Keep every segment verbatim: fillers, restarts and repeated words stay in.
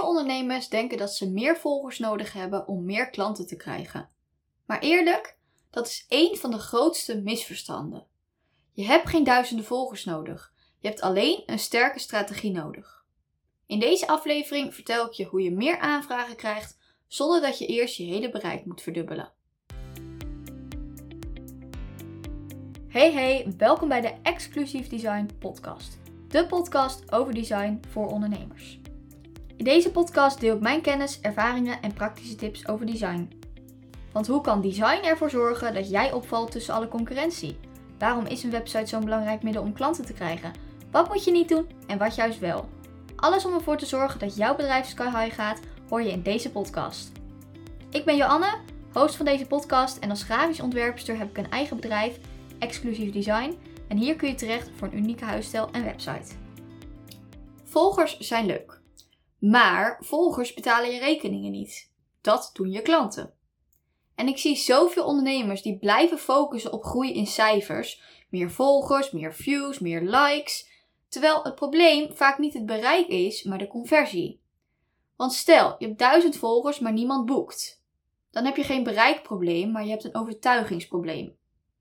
ondernemers denken dat ze meer volgers nodig hebben om meer klanten te krijgen. Maar eerlijk, dat is één van de grootste misverstanden. Je hebt geen duizenden volgers nodig. Je hebt alleen een sterke strategie nodig. In deze aflevering vertel ik je hoe je meer aanvragen krijgt zonder dat je eerst je hele bereik moet verdubbelen. Hey hey, welkom bij de Exclusive Design Podcast. De podcast over design voor ondernemers. In deze podcast deel ik mijn kennis, ervaringen en praktische tips over design. Want hoe kan design ervoor zorgen dat jij opvalt tussen alle concurrentie? Waarom is een website zo'n belangrijk middel om klanten te krijgen? Wat moet je niet doen en wat juist wel? Alles om ervoor te zorgen dat jouw bedrijf sky high gaat, hoor je in deze podcast. Ik ben Joanne, host van deze podcast en als grafisch ontwerpster heb ik een eigen bedrijf, Exclusive Design, en hier kun je terecht voor een unieke huisstijl en website. Volgers zijn leuk, maar volgers betalen je rekeningen niet. Dat doen je klanten. En ik zie zoveel ondernemers die blijven focussen op groei in cijfers, meer volgers, meer views, meer likes, terwijl het probleem vaak niet het bereik is, maar de conversie. Want stel, je hebt duizend volgers, maar niemand boekt. Dan heb je geen bereikprobleem, maar je hebt een overtuigingsprobleem.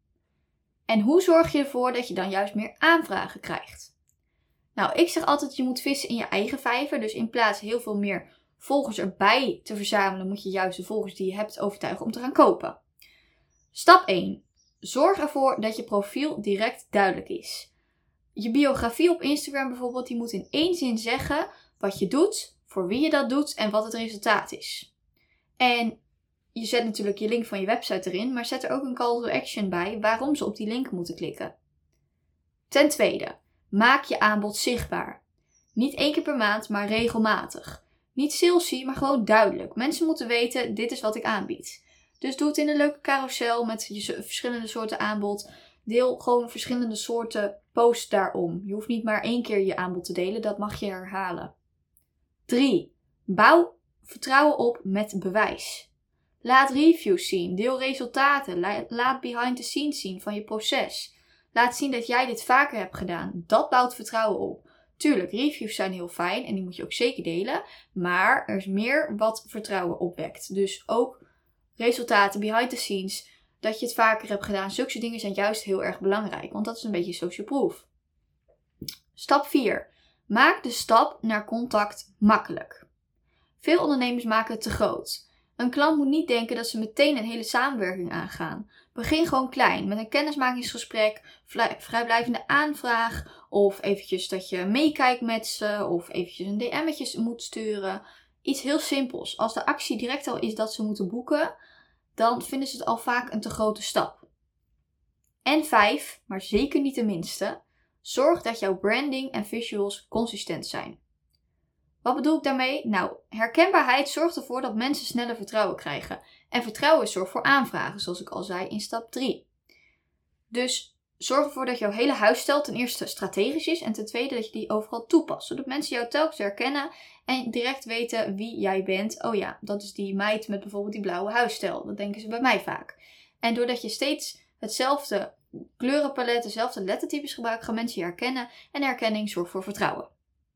En hoe zorg je ervoor dat je dan juist meer aanvragen krijgt? Nou, ik zeg altijd, je moet vissen in je eigen vijver. Dus in plaats heel veel meer volgers erbij te verzamelen, moet je juist de volgers die je hebt overtuigen om te gaan kopen. Stap één. Zorg ervoor dat je profiel direct duidelijk is. Je biografie op Instagram bijvoorbeeld, die moet in één zin zeggen wat je doet, voor wie je dat doet en wat het resultaat is. En je zet natuurlijk je link van je website erin, maar zet er ook een call to action bij waarom ze op die link moeten klikken. Ten tweede, maak je aanbod zichtbaar. Niet één keer per maand, maar regelmatig. Niet salesy, maar gewoon duidelijk. Mensen moeten weten, dit is wat ik aanbied. Dus doe het in een leuke carousel met je verschillende soorten aanbod. Deel gewoon verschillende soorten posts daarom. Je hoeft niet maar één keer je aanbod te delen, dat mag je herhalen. drie. Bouw vertrouwen op met bewijs. Laat reviews zien, deel resultaten, laat behind the scenes zien van je proces. Laat zien dat jij dit vaker hebt gedaan. Dat bouwt vertrouwen op. Tuurlijk, reviews zijn heel fijn en die moet je ook zeker delen. Maar er is meer wat vertrouwen opwekt. Dus ook resultaten, behind the scenes, dat je het vaker hebt gedaan. Zulke dingen zijn juist heel erg belangrijk, want dat is een beetje social proof. Stap vier. Maak de stap naar contact makkelijk. Veel ondernemers maken het te groot. Een klant moet niet denken dat ze meteen een hele samenwerking aangaan. Begin gewoon klein, met een kennismakingsgesprek, vrijblijvende aanvraag, of eventjes dat je meekijkt met ze, of eventjes een D M'tje moet sturen. Iets heel simpels. Als de actie direct al is dat ze moeten boeken, dan vinden ze het al vaak een te grote stap. En vijf, maar zeker niet de minste, zorg dat jouw branding en visuals consistent zijn. Wat bedoel ik daarmee? Nou, herkenbaarheid zorgt ervoor dat mensen sneller vertrouwen krijgen. En vertrouwen zorgt voor aanvragen, zoals ik al zei in stap drie. Dus zorg ervoor dat jouw hele huisstijl ten eerste strategisch is en ten tweede dat je die overal toepast. Zodat mensen jou telkens herkennen en direct weten wie jij bent. Oh ja, dat is die meid met bijvoorbeeld die blauwe huisstijl. Dat denken ze bij mij vaak. En doordat je steeds hetzelfde kleurenpalet, dezelfde lettertypes gebruikt, gaan mensen je herkennen. En herkenning zorgt voor vertrouwen.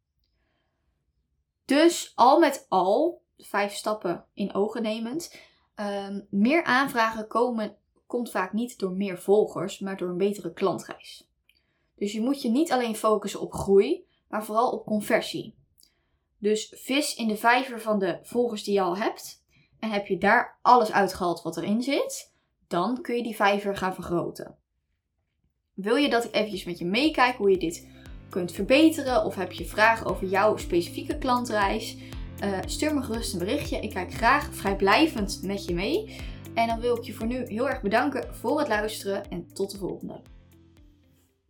Dus al met al, vijf stappen in ogen nemend, um, meer aanvragen komen, komt vaak niet door meer volgers, maar door een betere klantreis. Dus je moet je niet alleen focussen op groei, maar vooral op conversie. Dus vis in de vijver van de volgers die je al hebt en heb je daar alles uitgehaald wat erin zit, dan kun je die vijver gaan vergroten. Wil je dat ik eventjes met je meekijk hoe je dit kunt verbeteren of heb je vragen over jouw specifieke klantreis, uh, stuur me gerust een berichtje. Ik kijk graag vrijblijvend met je mee. En dan wil ik je voor nu heel erg bedanken voor het luisteren en tot de volgende.